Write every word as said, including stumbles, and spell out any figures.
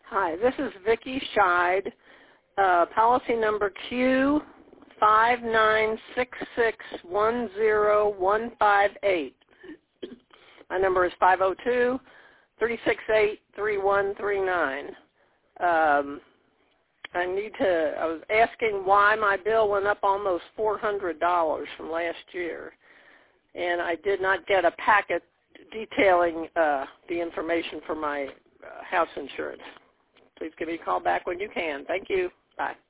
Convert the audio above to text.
Hi, this is Vicki Scheid, uh, policy number Q five nine six six one zero one five eight. My number is five oh two, three six eight, three one three nine. Um, I need to, I was asking why my bill went up almost four hundred dollars from last year, and I did not get a packet detailing uh, the information for my uh, house insurance. Please give me a call back when you can. Thank you. Bye.